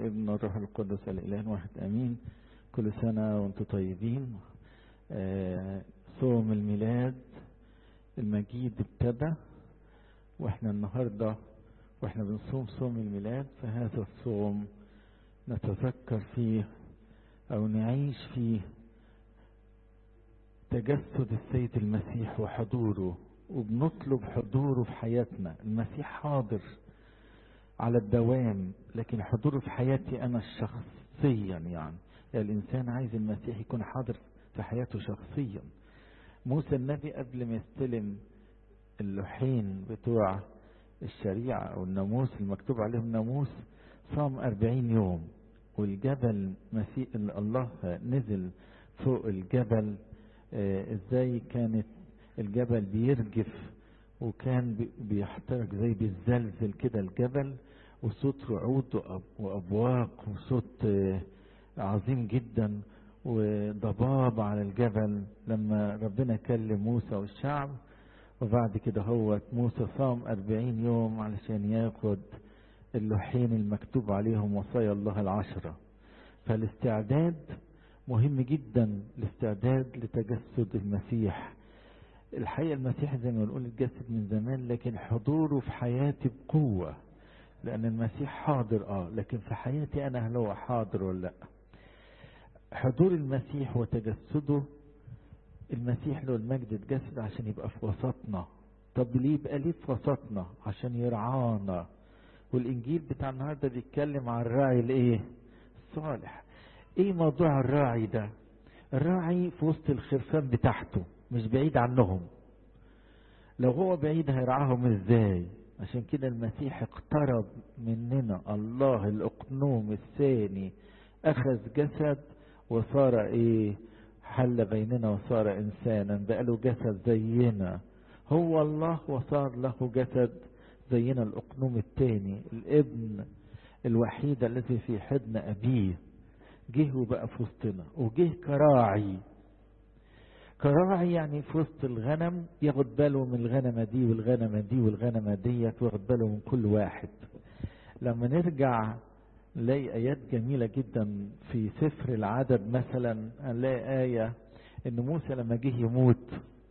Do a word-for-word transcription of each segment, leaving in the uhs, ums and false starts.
والابن والروح القدس الإله واحد آمين. كل سنة وانتم طيبين. آه صوم الميلاد المجيد ابتدى، واحنا النهاردة واحنا بنصوم صوم الميلاد، فهذا الصوم نتذكر فيه او نعيش فيه تجسد السيد المسيح وحضوره، وبنطلب حضوره في حياتنا. المسيح حاضر على الدوام، لكن حضوره في حياتي انا شخصيا. يعني, يعني الانسان عايز المسيح يكون حاضر في حياته شخصيا. موسى النبي قبل ما يستلم اللوحين بتوع الشريعة او الناموس المكتوب عليهم ناموس، صام أربعين يوم. والجبل مسيح الله نزل فوق الجبل. آه ازاي كانت الجبل بيرجف وكان بيحترق زي بيزلزل كده الجبل، وصوت رعود وابواق وصوت آه عظيم جدا وضباب على الجبل لما ربنا كلم موسى والشعب. وبعد كده هو موسى صام أربعين يوم علشان ياخد اللوحين المكتوب عليهم وصايا الله العشرة. فالاستعداد مهم جدا، الاستعداد لتجسد المسيح. الحقيقة المسيح زي ما بنقول اتجسد من زمان، لكن حضوره في حياتي بقوة، لأن المسيح حاضر اه لكن في حياتي أنا هل هو حاضر ولا لا؟ حضور المسيح وتجسده. المسيح له المجد اتجسد عشان يبقى في وسطنا. طب ليه يبقى ليه في وسطنا؟ عشان يرعانا. والإنجيل بتاع النهارده بيتكلم عن الراعي الايه؟ الصالح. ايه موضوع الراعي ده؟ الراعي في وسط الخرفان بتاعته، مش بعيد عنهم. لو هو بعيد هيرعاهم ازاي؟ عشان كده المسيح اقترب مننا، الله الأقنوم الثاني أخذ جسد وصار ايه؟ حل بيننا وصار إنسانا، بقى له جسد زينا. هو الله وصار له جسد زينا، الأقنوم الثاني الابن الوحيد الذي في حضن أبيه جه وبقى في وسطنا، وجه كراعي. كراعي يعني في وسط الغنم، ياخد باله من الغنمة دي والغنمة دي والغنمة ديت، وياخد باله من كل واحد. لما نرجع نلاقي آيات جميلة جدا في سفر العدد مثلا، هنلاقي آية إن موسى لما جه يموت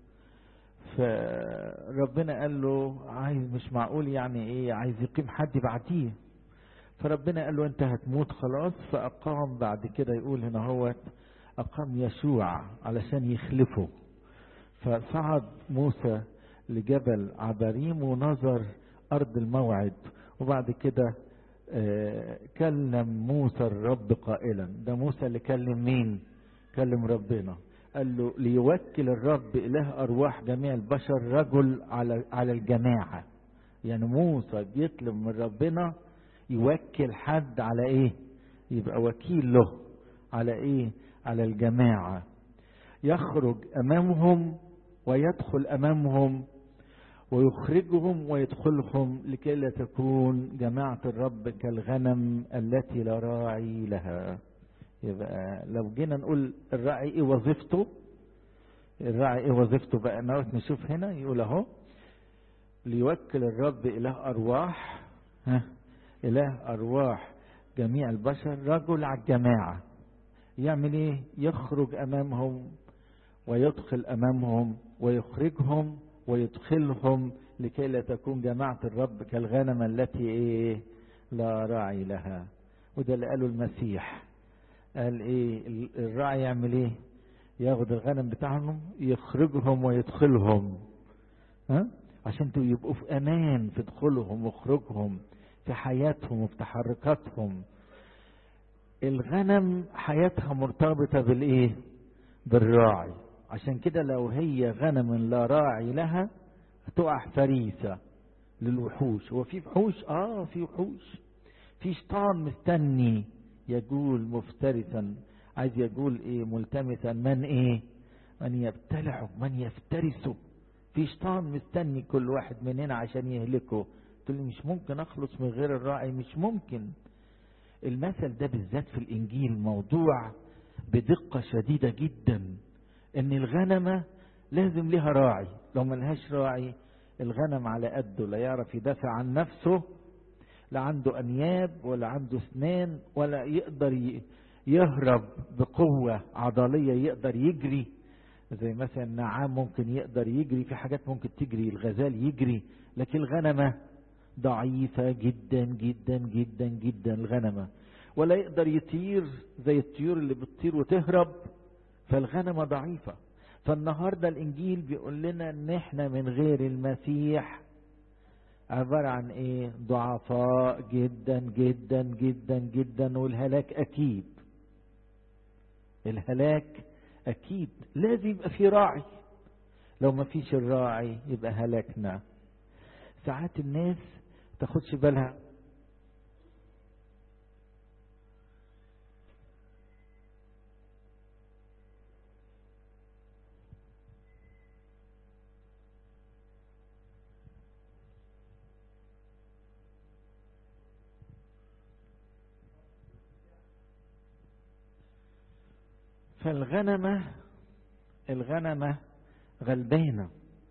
فربنا قال له عايز، مش معقول يعني إيه، عايز يقيم حد بعديه. فربنا قال له أنت هتموت خلاص. فأقام بعد كده، يقول هنا هو أقام يشوع علشان يخلفه. فصعد موسى لجبل عبريم ونظر أرض الموعد. وبعد كده آه كلم موسى الرب قائلا، ده موسى اللي كلم مين؟ كلم ربنا. قال له ليوكل الرب إله أرواح جميع البشر رجل على على الجماعة. يعني موسى بيطلب من ربنا يوكل حد على ايه؟ يبقى وكيل له على ايه؟ على الجماعة. يخرج امامهم ويدخل امامهم ويخرجهم ويدخلهم، لكي لا تكون جماعة الرب كالغنم التي لا راعي لها. يبقى لو جينا نقول الراعي ايه وظيفته؟ الراعي ايه وظيفته بقى؟ نشوف هنا يقول اهو ليوكل الرب اله ارواح، ها إله أرواح جميع البشر رجل على الجماعة. يعمل إيه؟ يخرج أمامهم ويدخل أمامهم ويخرجهم ويدخلهم، لكي لا تكون جماعة الرب كالغنم التي إيه؟ لا راعي لها. وده اللي قاله المسيح. قال إيه؟ الراعي يعمل إيه؟ ياخد الغنم بتاعهم يخرجهم ويدخلهم، ها؟ عشان يبقوا في أمان في دخولهم وخروجهم، في حياتهم وفي تحركاتهم. الغنم حياتها مرتبطة بالايه؟ بالراعي. عشان كده لو هي غنم لا راعي لها هتقع فريسة للوحوش. هو في وحوش؟ اه في وحوش. في شيطان مستني يقول مفترسا، عايز يقول ايه؟ ملتمسا من ايه؟ من يبتلعه، من يفترسه. في شيطان مستني كل واحد مننا عشان يهلكه. تقول لي مش ممكن اخلص من غير الراعي. مش ممكن. المثل ده بالذات في الانجيل موضوع بدقة شديدة جدا، ان الغنمة لازم لها راعي. لو ملهاش راعي الغنم على قده، لا يعرف يدافع عن نفسه، لا عنده انياب ولا عنده اسنان ولا يقدر يهرب بقوة عضلية، يقدر يجري زي مثلا النعام ممكن يقدر يجري، في حاجات ممكن تجري، الغزال يجري، لكن الغنمة ضعيفة جدا جدا جدا جدا الغنمة، ولا يقدر يطير زي الطيور اللي بتطير وتهرب، فالغنمة ضعيفة. فالنهاردة الانجيل بيقول لنا ان احنا من غير المسيح عبارة عن ايه؟ ضعفاء جدا جدا جدا جدا، والهلاك اكيد، الهلاك اكيد. لازم يبقى في راعي، لو ما فيش الراعي يبقى هلكنا. ساعات الناس تاخدش بالها فالغنمة الغنمة غلبانة.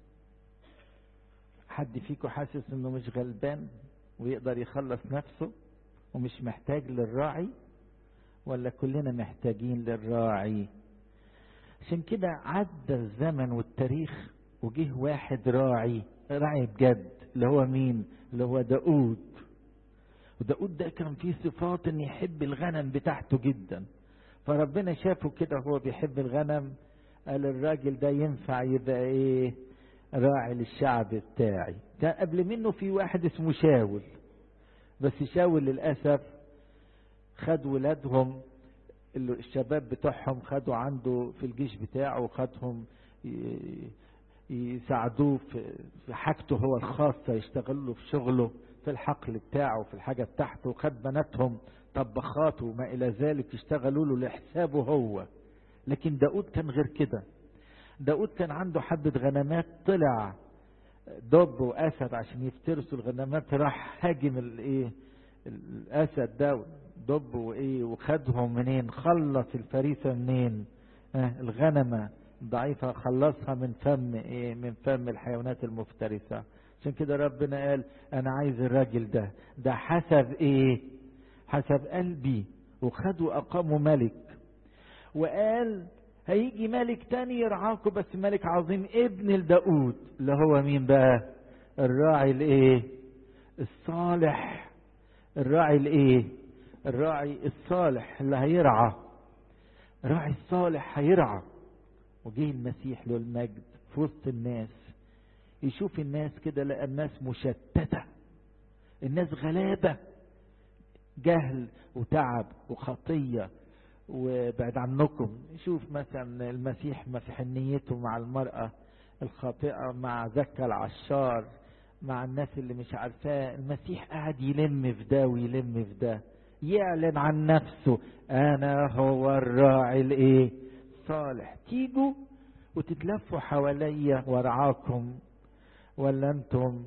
حد فيكم حاسس انه مش غلبان ويقدر يخلص نفسه ومش محتاج للراعي؟ ولا كلنا محتاجين للراعي؟ عشان كده عدى الزمن والتاريخ وجه واحد راعي، راعي بجد، اللي هو مين؟ اللي هو داود. وداود ده كان فيه صفات ان يحب الغنم بتاعته جدا، فربنا شافه كده هو بيحب الغنم، قال الراجل ده ينفع يبقى ايه؟ راعي للشعب بتاعي. كان قبل منه في واحد اسمه شاول، بس شاول للأسف خد ولادهم الشباب بتوعهم، خدوا عنده في الجيش بتاعه وخدهم يساعدوه في حاجته هو الخاصة، يشتغلوا له في شغله في الحقل بتاعه في الحاجة بتاعته، وخد بناتهم طبخات وما إلى ذلك يشتغلوا له لحسابه هو. لكن داود كان غير كده. داود كان عنده حبة غنمات، طلع دب وأسد عشان يفترسوا الغنمات، راح هاجم الايه الأسد ده دب وايه، وخدهم منين؟ خلص الفريسة منين؟ آه الغنمة ضعيفة، خلصها من فم ايه؟ من فم الحيوانات المفترسة. عشان كده ربنا قال انا عايز الراجل ده ده حسب ايه؟ حسب قلبي. وخدوا اقاموا ملك، وقال هيجي ملك تاني يرعاكم، بس ملك عظيم ابن لداود، اللي هو مين بقى؟ الراعي الايه؟ الصالح. الراعي الايه؟ الراعي الصالح اللي هيرعى. الراعي الصالح هيرعى. وجه المسيح له المجد في وسط الناس، يشوف الناس كده، لقى الناس مشتتة، الناس غلابة، جهل وتعب وخطية وبعد عنكم. يشوف مثلا المسيح مسيحيته مع المرأة الخاطئة، مع زكا العشار، مع الناس اللي مش عارفاه. المسيح قاعد يلم في ده ويلم في ده، يعلن عن نفسه انا هو الراعي الايه؟ صالح. تيجوا وتتلفوا حواليا وارعاكم، ولا انتم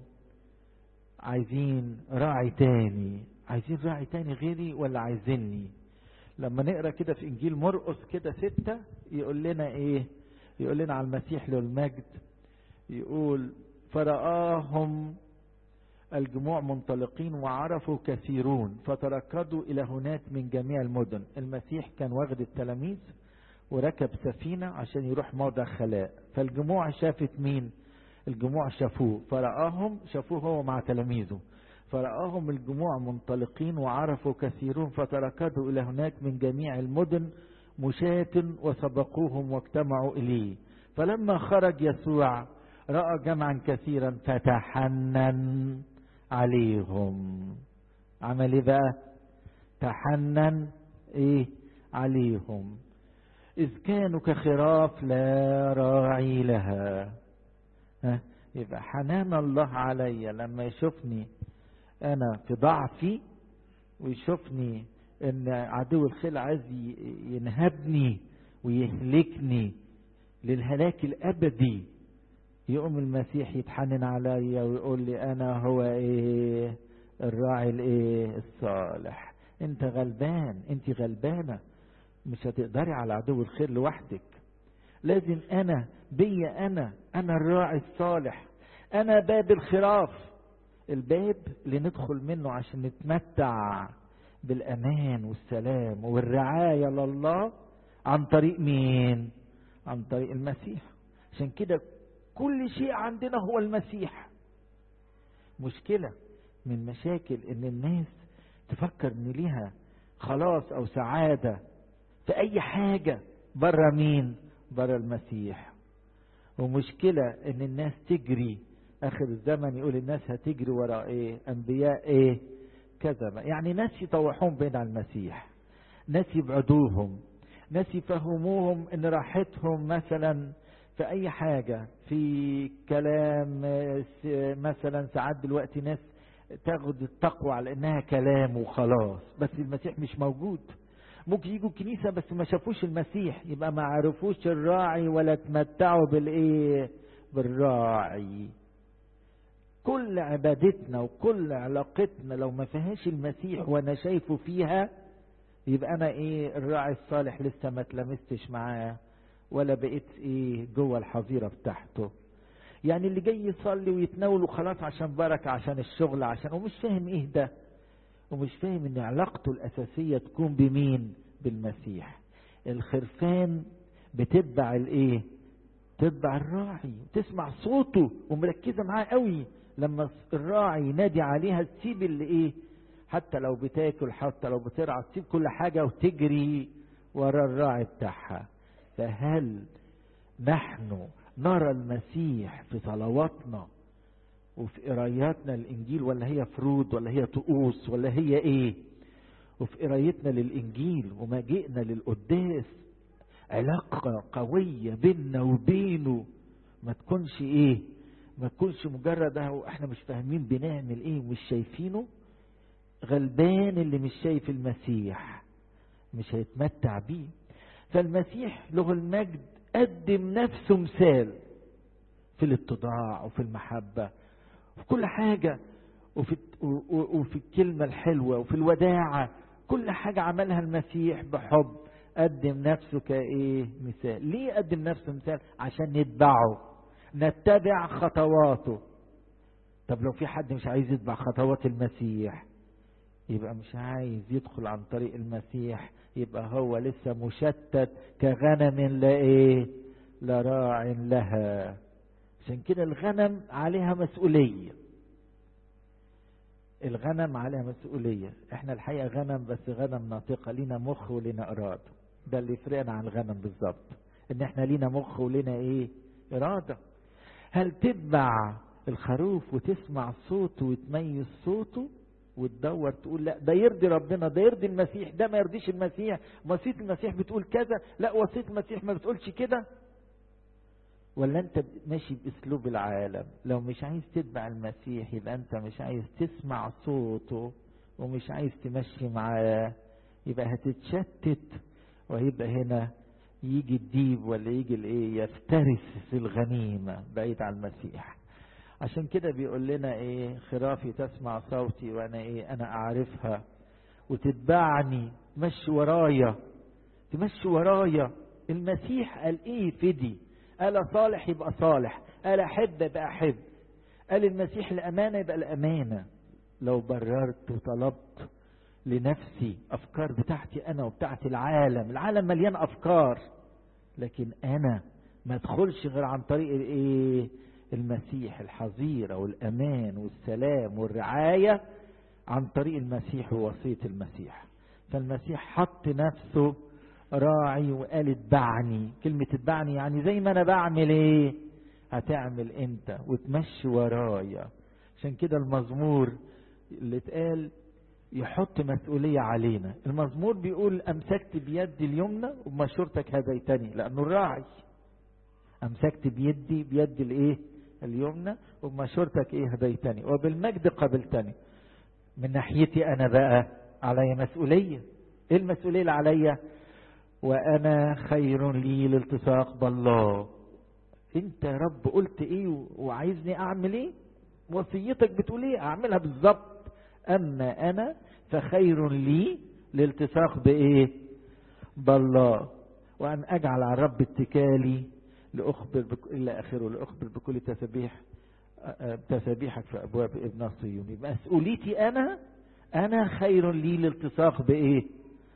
عايزين راعي تاني؟ عايزين راعي تاني غيري ولا عايزيني؟ لما نقرأ كده في انجيل مرقس كده ستة يقول لنا ايه؟ يقول لنا على المسيح له المجد، يقول فرآهم الجموع منطلقين وعرفوا كثيرون فتركضوا الى هناك من جميع المدن. المسيح كان واخد التلاميذ وركب سفينة عشان يروح موضع خلاء، فالجموع شافت مين؟ الجموع شافوه، فرآهم، شافوه هو مع تلاميذه، فرآهم الجموع منطلقين وعرفوا كثيرون فتركضوا إلى هناك من جميع المدن مشاة وسبقوهم واجتمعوا إليه. فلما خرج يسوع رأى جمعا كثيرا فتحنن عليهم. عمل ايه بقى؟ تحنن ايه عليهم. إذ كانوا كخراف لا راعي لها. ها؟ يبقى حنان الله عليا لما يشوفني انا في ضعفي، ويشوفني ان عدو الخير عايز ينهبني ويهلكني للهلاك الابدي، يقوم المسيح يتحنن عليا ويقول لي انا هو ايه؟ الراعي الايه؟ الصالح. انت غلبان، انت غلبانة، مش هتقدري على عدو الخير لوحدك. لازم انا بيا، انا انا الراعي الصالح، انا باب الخراف، الباب اللي ندخل منه عشان نتمتع بالامان والسلام والرعاية لله عن طريق مين؟ عن طريق المسيح. عشان كده كل شيء عندنا هو المسيح. مشكلة من مشاكل ان الناس تفكر ان ليها خلاص او سعادة في اي حاجة برا مين؟ برا المسيح. ومشكلة ان الناس تجري، اخر الزمن يقول الناس هتجري ورا ايه؟ انبياء ايه؟ كذا. يعني ناس يطوحون بين المسيح، ناس يبعدوهم، ناس يفهموهم ان راحتهم مثلا في اي حاجة، في كلام مثلا. ساعات دلوقتي ناس تاخد التقوى على انها كلام وخلاص، بس المسيح مش موجود. ممكن يجوا الكنيسة بس ما شافوش المسيح، يبقى ما عرفوش الراعي ولا تمتعوا بالايه؟ بالراعي. كل عبادتنا وكل علاقتنا لو ما فيهاش المسيح وانا شايفه فيها، يبقى انا ايه؟ الراعي الصالح لسه ما تلمستش معاه ولا بقيت ايه؟ جوه الحظيرة بتاعته. يعني اللي جاي يصلي ويتناول وخلاص عشان بركة، عشان الشغل، عشان، ومش فاهم ايه ده، ومش فاهم ان علاقته الاساسية تكون بمين؟ بالمسيح. الخرفان بتتبع الايه؟ تتبع الراعي، تسمع صوته ومركزة معاه قوي. لما الراعي ينادي عليها تسيب اللي ايه؟ حتى لو بتاكل، حتى لو بترعى، تسيب كل حاجة وتجري ورا الراعي بتاعها. فهل نحن نرى المسيح في صلواتنا وفي قراياتنا الانجيل، ولا هي فروض، ولا هي طقوس، ولا هي ايه؟ وفي قرايتنا للانجيل وما جئنا للقداس علاقة قوية بيننا وبينه، ما تكونش ايه؟ ما تكونش مجرد احنا مش فاهمين بنعمل ايه ومش شايفينه. غلبان اللي مش شايف المسيح، مش هيتمتع بيه. فالمسيح له المجد قدم نفسه مثال في الاتضاع وفي المحبة وفي كل حاجة، وفي وفي الكلمة الحلوة وفي الوداعة. كل حاجة عملها المسيح بحب، قدم نفسه كايه؟ مثال. ليه قدم نفسه مثال؟ عشان نتبعه، نتبع خطواته. طب لو في حد مش عايز يتبع خطوات المسيح، يبقى مش عايز يدخل عن طريق المسيح، يبقى هو لسه مشتت كغنم لا ايه؟ لا راع لها. عشان كده الغنم عليها مسؤولية، الغنم عليها مسؤولية. احنا الحقيقة غنم، بس غنم ناطقة، لينا مخ ولينا إرادة. ده اللي يفرقنا عن الغنم بالظبط، ان احنا لينا مخ ولينا ايه؟ إرادة. هل تتبع الخروف وتسمع صوته وتميز صوته وتدور تقول لا ده يرضي ربنا، ده يرضي المسيح، ده ما يرضيش المسيح، وصية المسيح بتقول كذا، لا وصية المسيح ما بتقولش كده؟ ولا انت ماشي باسلوب العالم؟ لو مش عايز تتبع المسيح يبقى انت مش عايز تسمع صوته ومش عايز تمشي معاه، يبقى هتتشتت، وهيبقى هنا يجي الديب ولا يجي الايه؟ يفترس الغنيمة بعيد عن المسيح. عشان كده بيقول لنا ايه؟ خرافي تسمع صوتي وانا ايه؟ انا اعرفها وتتبعني، تمشي ورايا، تمشي ورايا. المسيح قال ايه؟ فدي. قال صالح يبقى صالح، قال احب يبقى احب، قال المسيح الامانة يبقى الامانة. لو بررت وطلبت لنفسي افكار بتاعتي انا وبتاعتي العالم، العالم مليان افكار، لكن انا ما ادخلش غير عن طريق الايه؟ المسيح. الحظيرة والامان والسلام والرعاية عن طريق المسيح ووصية المسيح. فالمسيح حط نفسه راعي وقال اتبعني. كلمة اتبعني يعني زي ما انا بعمل ايه؟ هتعمل انت وتمشي ورايا. عشان كده المزمور اللي اتقال يحط مسؤولية علينا. المزمور بيقول امسكت بيدي اليمنى وبمشورتك هديتني، لانه الراعي. امسكت بيدي بيد الايه؟ اليمنى، وبمشورتك ايه؟ هديتني، وبالمجد قبلتني. من ناحيتي انا بقى علي مسؤولية. ايه المسؤولية اللي عليا؟ وانا خير لي الالتصاق بالله. انت يا رب قلت ايه وعايزني اعمل ايه؟ وصيتك بتقول ايه؟ اعملها بالظبط. اما انا فخير لي الالتصاق بايه؟ بالله، وان اجعل على الرب اتكالي لاخبر بك... الى اخره، لاخبر بكل تسبيح تسابيحك في ابواب ابن صهيون. يبقى مسؤوليتي انا انا خير لي الالتصاق بايه؟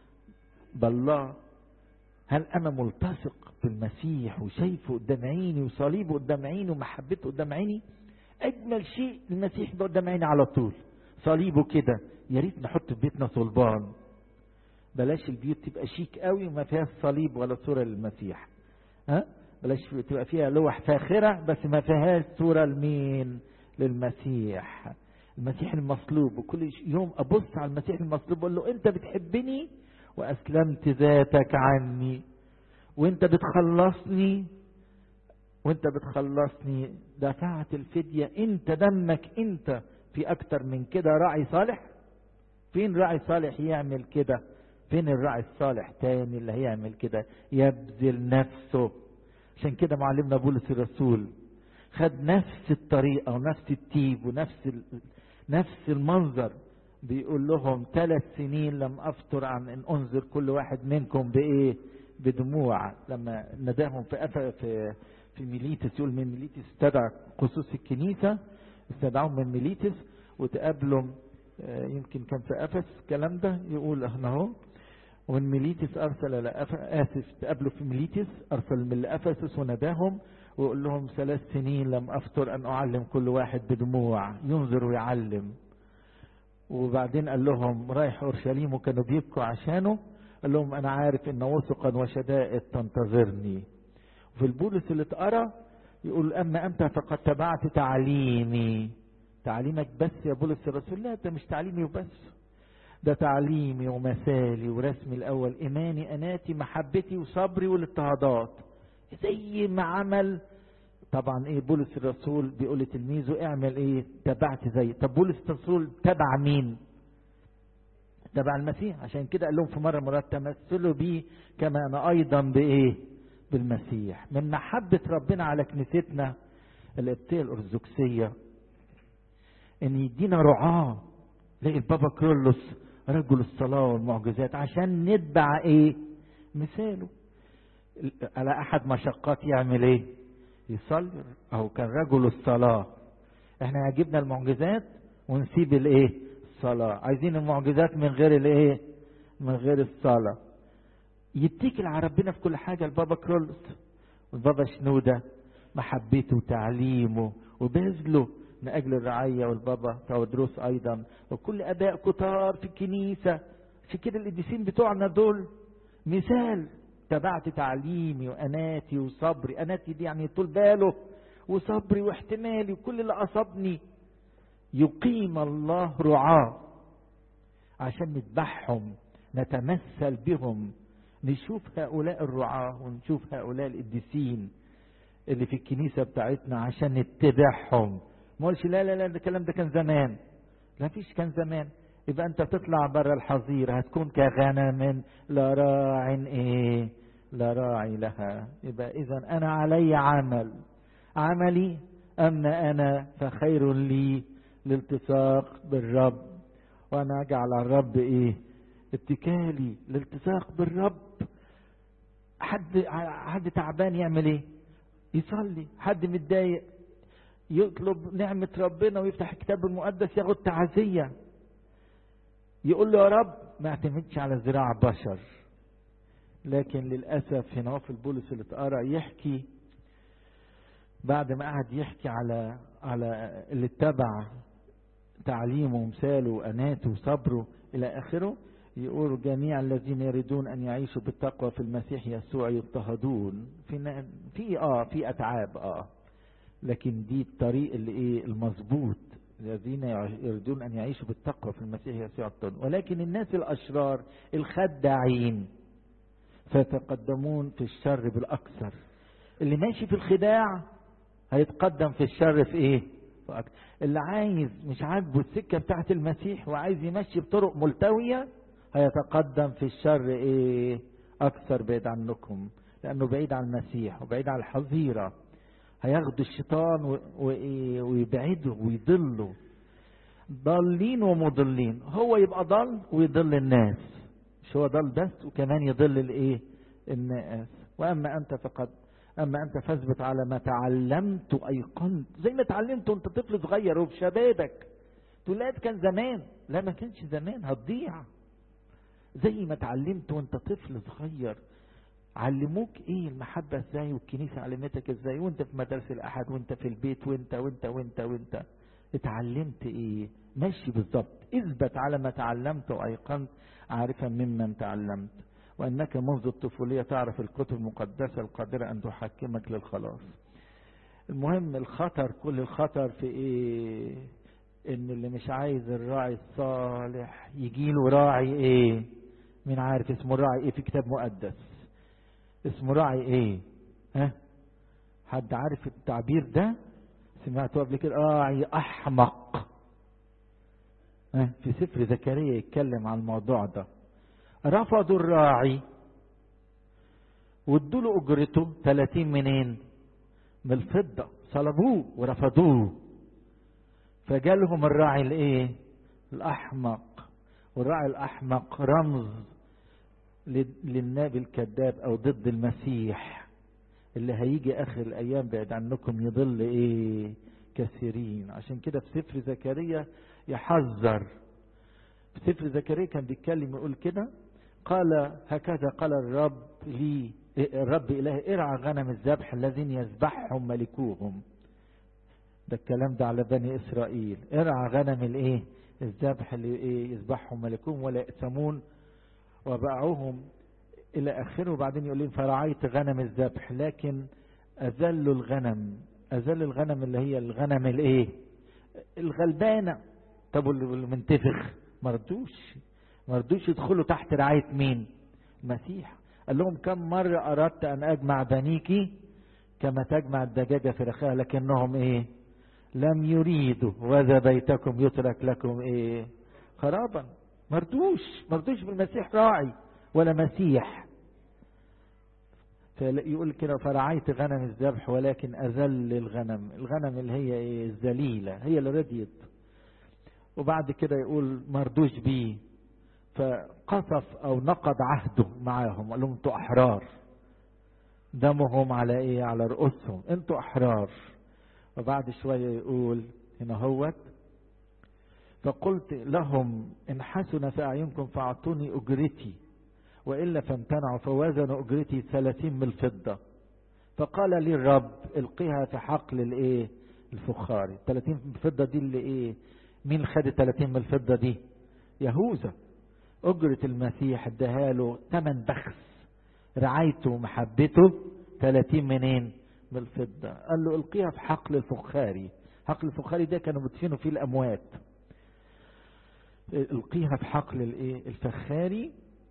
بالله. هل انا ملتصق بالمسيح وشايفه قدام عيني وصليبه قدام عيني ومحبته قدام عيني؟ اجمل شيء المسيح ده قدام عيني على طول، صليبه كده. يا ريت نحط في بيتنا صلبان، بلاش البيوت تبقى شيك قوي وما فيهاش صليب ولا صوره للمسيح. ها بلاش تبقى فيها لوح فاخره بس ما فيهاش صوره لمين؟ للمسيح. المسيح المصلوب. وكل يوم ابص على المسيح المصلوب اقول له انت بتحبني واسلمت ذاتك عني، وانت بتخلصني وانت بتخلصني دفعت الفدية، انت دمك انت. في اكتر من كده راعي صالح؟ فين راعي صالح يعمل كده؟ فين الراعي الصالح تاني اللي هيعمل كده؟ يبذل نفسه. عشان كده معلمنا بولس الرسول خد نفس الطريقة ونفس التيب ونفس ال... نفس المنظر. بيقول لهم ثلاث سنين لم أفتر عن أن أنذر كل واحد منكم بإيه؟ بدموع. لما نداهم في أف... في في ميليتس، يقول من ميليتس استدعى خصوص الكنيسة، استدعوهم من ميليتس وتقابلوا. يمكن كان في أفس الكلام ده، يقول احنا اهو ومن ميليتس أرسل لأف... آسف تقابلوا في ميليتس، أرسل من لأفسس وناداهم ويقول لهم ثلاث سنين لم أفتر أن أعلم كل واحد بدموع، ينذر ويعلم. وبعدين قال لهم رايح أورشليم وكانوا بيبكوا عشانه، قال لهم أنا عارف إن وثقا وشدائد تنتظرني. وفي البولس اللي اتقرا يقول أما أنت فقد تبعت تعليمي. تعليمك بس يا بولس الرسول؟ لا، ده مش تعليمي وبس، ده تعليمي ومثالي ورسمي الأول، إيماني أناتي محبتي وصبري والاضطهادات. زي ما عمل طبعا ايه بولس الرسول بيقول لتلميذه اعمل ايه؟ تبعت زي. طب بولس الرسول تبع مين؟ تبع المسيح. عشان كده قال لهم في مره مرات تمثلوا بي كما انا ايضا بايه؟ بالمسيح. من محبه ربنا على كنيستنا القبطيه الارثوذكسيه ان يدينا رعاه. لقي البابا كرولوس رجل الصلاه والمعجزات عشان نتبع ايه؟ مثاله. على احد مشقات يعمل ايه؟ يصلي. او كان رجل الصلاة. احنا عجبنا المعجزات ونسيب الايه؟ الصلاة. عايزين المعجزات من غير الايه؟ من غير الصلاة. يتكل على ربنا في كل حاجة. البابا كرولوس والبابا شنودة محبته وتعليمه وبذله من اجل الرعية، والبابا تودروس ايضا، وكل اباء كتار في الكنيسة. عشان كده القديسين بتوعنا دول مثال. تبعت تعليمي وأناتي وصبري. أناتي دي يعني طول باله، وصبري واحتمالي وكل اللي أصابني. يقيم الله رعاه عشان نتبعهم نتمثل بهم، نشوف هؤلاء الرعاه ونشوف هؤلاء القديسين اللي في الكنيسة بتاعتنا عشان نتبعهم. ما قولش لا لا لا ده الكلام ده كان زمان. لا فيش كان زمان. يبقى انت تطلع بره الحظيرة هتكون كغنم لا راع ايه؟ لا راعي لها. يبقى اذا انا علي عمل. عملي اما انا فخير لي الالتصاق بالرب، وانا اجعل الرب ايه؟ اتكالي. الالتصاق بالرب. حد حد تعبان يعمل ايه؟ يصلي. حد متضايق يطلب نعمة ربنا ويفتح الكتاب المقدس ياخد تعزية، يقول له يا رب. ما اعتمدش على ذراع بشر. لكن للأسف هنا في البولس اللي اتقرا يحكي بعد ما قعد يحكي على على اللي اتبع تعليمه ومثاله وأناته وصبره إلى آخره، يقول جميع الذين يريدون أن يعيشوا بالتقوى في المسيح يسوع يضطهدون. في في اه في أتعاب اه لكن دي الطريق اللي ايه؟ المظبوط. الذين يريدون أن يعيشوا بالتقوى في المسيح يسوع يضطهدون. ولكن الناس الأشرار الخداعين سيتقدمون في الشر بالأكثر. اللي ماشي في الخداع هيتقدم في الشر في ايه؟ في أكثر. اللي عايز مش عاجبه السكة بتاعت المسيح وعايز يمشي بطرق ملتوية هيتقدم في الشر ايه؟ أكثر. بعيد عنكم لأنه بعيد عن المسيح وبعيد عن الحظيرة. هياخدوا الشيطان ويبعده ويضلوا. ضالين ومضلين. هو يبقى ضل ويضل الناس. مش هو ضل بس وكمان يضل الايه؟ الناس. واما انت فقد اما انت فاثبت على ما تعلمت وايقنت. زي ما اتعلمت وانت طفل صغير وفي شبابك. تقول لا كان زمان. لا ما كانش زمان، هتضيع. زي ما اتعلمت وانت طفل صغير، علموك ايه المحبة ازاي، والكنيسة علمتك ازاي، وانت في مدارس الاحد، وانت في البيت، وانت وانت وانت وانت اتعلمت ايه، ماشي بالظبط. اثبت على ما تعلمت وايقنت عارفا ممن تعلمت، وانك منذ الطفولية تعرف الكتب المقدسة القادرة ان تحكمك للخلاص. المهم الخطر، كل الخطر في ايه؟ ان اللي مش عايز الراعي الصالح يجيله راعي ايه؟ مين عارف اسمه راعي ايه في كتاب مقدس؟ اسمه راعي ايه؟ ها؟ حد عارف التعبير ده؟ سمعته قبل كده؟ راعي احمق. ها؟ في سفر زكريا يتكلم عن الموضوع ده. رفضوا الراعي وادوا له اجرته ثلاثين منين؟ من الفضة. صلبوه ورفضوه. فجالهم الراعي الايه؟ الاحمق. والراعي الاحمق رمز للنبي الكذاب او ضد المسيح اللي هيجي اخر الايام بعد عنكم يضل ايه؟ كثيرين. عشان كده في سفر زكريا يحذر. في سفر زكريا كان بيتكلم يقول كده، قال هكذا قال الرب لي، الرب إله ارعى غنم الذبح الذين يذبحهم ملكوهم. ده الكلام ده على بني إسرائيل. ارعى غنم الايه؟ الذبح اللي ايه؟ يذبحهم ملكوهم ولا يأثمون وباعوهم الى اخره. وبعدين يقول لهم فرعيت غنم الذبح لكن اذلوا الغنم. اذل الغنم اللي هي الغنم الايه؟ الغلبانه. طب والمنتفخ مرضوش مرضوش يدخلوا تحت رعايه مين؟ المسيح. قال لهم كم مره اردت ان اجمع بنيكي كما تجمع الدجاجه فراخها لكنهم ايه؟ لم يريدوا، وذا بيتكم يترك لكم ايه؟ خرابا. مرضوش مرضوش بالمسيح راعي ولا مسيح. فيقول كده فرعيت غنم الذبح ولكن اذل الغنم. الغنم اللي هي ايه؟ الذليله، هي اللي رضيت. وبعد كده يقول مرضوش بيه، فقصف او نقض عهده معاهم. قال لهم انتوا احرار، دمهم على ايه؟ على رؤوسهم، انتوا احرار. وبعد شويه يقول هنا هوت فقلت لهم إن حسن في أعينكم فأعطوني أجرتي وإلا فامتنعوا فوزنوا أجرتي ثلاثين من الفضة. فقال لي الرب القيها في حقل الإيه؟ الفخاري. ثلاثين من الفضة دي اللي إيه؟ مين خد ثلاثين من الفضة دي؟ يهوذا. أجرة المسيح اداها له ثمن بخس، رعايته ومحبته ثلاثين منين؟ من الفضة. قال له القيها في حقل الفخاري. حقل الفخاري ده كانوا بيدفنوا فيه الأموات. القيها في حقل الايه؟ الفخاري.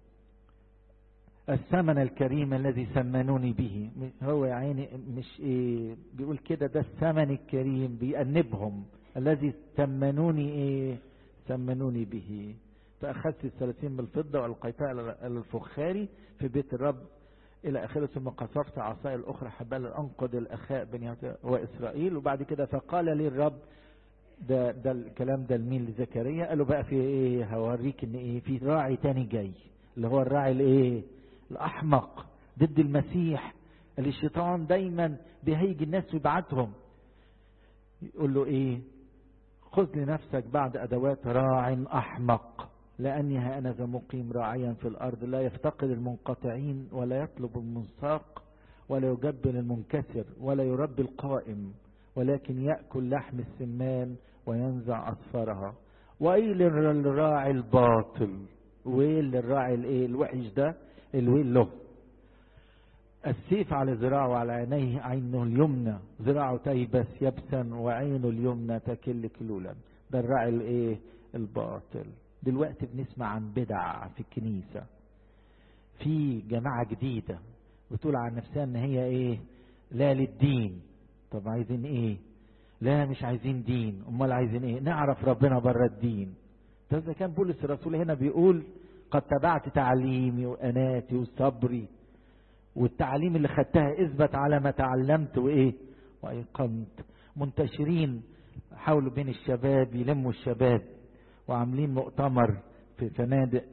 الثمن الكريم الذي ثمنوني به. هو يا عيني مش ايه بيقول كده؟ ده الثمن الكريم بيأنبهم الذي ثمنوني ايه؟ ثمنوني به. فاخذت الثلاثين من الفضه والقيتها على الفخاري في بيت الرب الى اخره. ثم قصفت عصاي الاخرى حبال انقذ الاخاء بني واسرائيل. وبعد كده فقال لي الرب، ده ده الكلام ده لمين؟ لزكريا. قالوا بقى في ايه؟ هوريك ان ايه؟ في راعي تاني جاي اللي هو الراعي الايه؟ الاحمق ضد المسيح. اللي الشيطان دايما بيهيج الناس ويبعتهم. يقول له ايه؟ خذ لنفسك بعد ادوات راع احمق لاني ها انا ذا مقيم راعيا في الارض لا يفتقد المنقطعين ولا يطلب المنساق ولا يجبل المنكسر ولا يربي القائم ولكن يأكل لحم السمان وينزع أصفارها. ويل للراعي الباطل. ويل للراعي الايه؟ الوحش ده. الويل له. السيف على ذراعه وعلى عينيه، عينه اليمنى ذراعه تيبس يبسا وعينه اليمنى تكل كلولا. ده الراعي الايه؟ الباطل. دلوقتي بنسمع عن بدع في الكنيسة. في جماعة جديدة بتقول عن نفسها ان هي ايه؟ لا للدين. طب عايزين ايه؟ لا مش عايزين دين. امال عايزين ايه؟ نعرف ربنا بره الدين. ده اذا كان بولس الرسول هنا بيقول قد تبعت تعليمي واناتي وصبري والتعليم اللي خدتها اثبت على ما تعلمت وايه؟ وايقنت. منتشرين حاولوا بين الشباب يلموا الشباب وعاملين مؤتمر في فنادق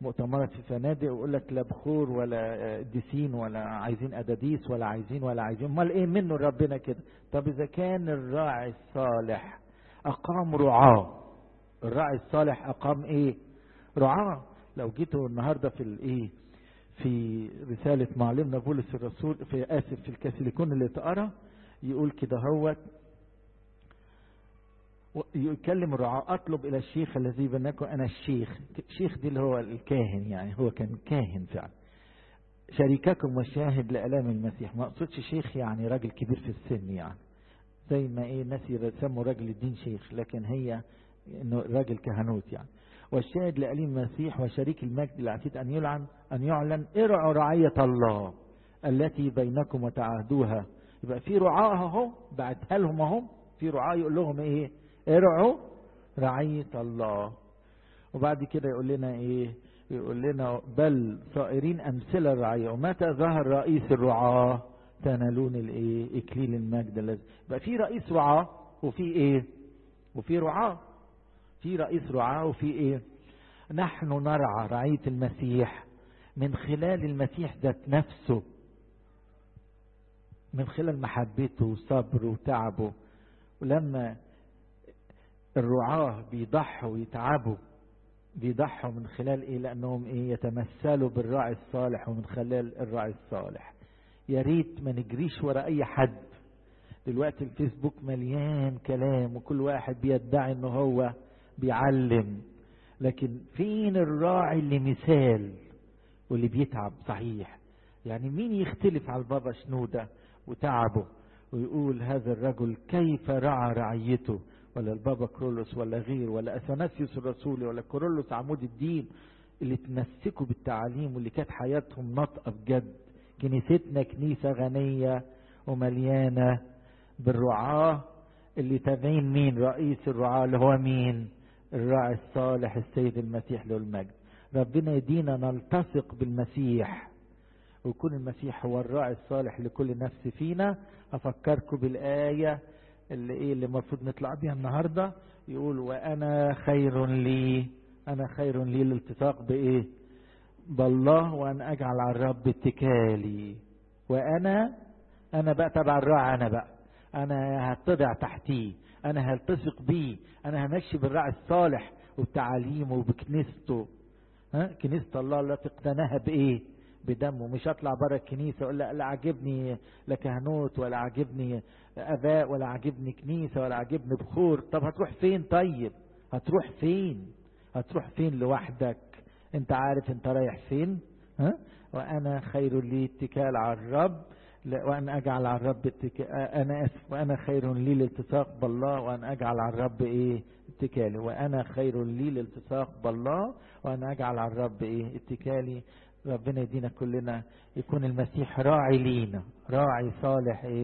مؤتمرات في فنادق ويقول لك لا بخور ولا ديسين ولا عايزين أداديس ولا عايزين ولا عايزين، امال ايه منه ربنا كده؟ طب اذا كان الراعي الصالح اقام رعاه، الراعي الصالح اقام ايه؟ رعاه. لو جيتوا النهارده في الايه في رسالة معلمنا بولس الرسول في اسف في الكاثوليكون اللي تقرا يقول كده هو يكلم الرعاة: اطلب الى الشيخ الذي بينكم، انا الشيخ. الشيخ دي اللي هو الكاهن، يعني هو كان كاهن فعلا. شريككم وشاهد لآلام المسيح. ما اقصدش شيخ يعني راجل كبير في السن، يعني زي ما ايه ناس يسموا راجل الدين شيخ، لكن هي انه راجل كهنوت يعني. والشاهد لآلام المسيح وشريك المجد العتيد ان يلعن ان يعلن ارعوا رعية الله التي بينكم وتعاهدوها. يبقى في رعاة اهو بعتها لهم اهو، في رعاة يقول لهم ايه؟ ارعوا رعية الله. وبعد كده يقول لنا ايه؟ يقول لنا بل صائرين امثلة الرعية، ومتى ظهر رئيس الرعاة تنالون الايه؟ اكليل المجد الذي. يبقى في رئيس رعاة وفي ايه؟ وفي رعاة، في رئيس رعاة وفي ايه؟ نحن نرعى رعية المسيح من خلال المسيح ذات نفسه، من خلال محبته وصبره وتعبه. ولما الرعاة بيضحوا ويتعبوا بيضحوا من خلال ايه؟ لانهم ايه؟ يتمثلوا بالراعي الصالح ومن خلال الراعي الصالح. يا ريت ما نجريش ورا اي حد. دلوقتي الفيسبوك مليان كلام وكل واحد بيدعي انه هو بيعلم، لكن فين الراعي اللي مثال واللي بيتعب صحيح؟ يعني مين يختلف على البابا شنودة وتعبه ويقول هذا الرجل كيف رعى رعيته؟ ولا البابا كرولوس ولا غير، ولا اثناسيوس الرسولي ولا كرولوس عمود الدين اللي تمسكوا بالتعاليم واللي كانت حياتهم ناطقه بجد. كنيستنا كنيسه غنيه ومليانه بالرعاه اللي تابعين مين؟ رئيس الرعاه اللي هو مين؟ الراعي الصالح السيد المسيح له المجد. ربنا يدينا نلتصق بالمسيح ويكون المسيح هو الراعي الصالح لكل نفس فينا. افكركم بالايه اللي ايه اللي المفروض نطلع بيها النهارده. يقول وانا خير لي، انا خير لي الالتصاق بايه؟ بالله، وان اجعل على الرب اتكالي. وانا انا بقى تبع الراعي، انا بقى انا هتضع تحتيه، انا هلتصق بيه، انا همشي بالراعي الصالح وبتعاليمه وبكنيسته. ها كنيسه الله التي اقتناها بايه؟ بدمه. مش اطلع بره الكنيسه اقول لا لا عاجبني لا كهنوت ولا عاجبني اباء ولا عاجبني كنيسه ولا عاجبني بخور. طب هتروح فين؟ طيب هتروح فين؟ هتروح فين لوحدك؟ انت عارف انت رايح فين؟ ها وانا خير لي اتكال على الرب، وان اجعل على الرب اتكال. انا اسف، وانا خير لي الالتصاق بالله وان اجعل على الرب ايه؟ اتكالي. وانا خير لي الالتصاق بالله وان اجعل على الرب ايه؟ اتكالي. ربنا يدينا كلنا يكون المسيح راعي لينا، راعي صالح ايه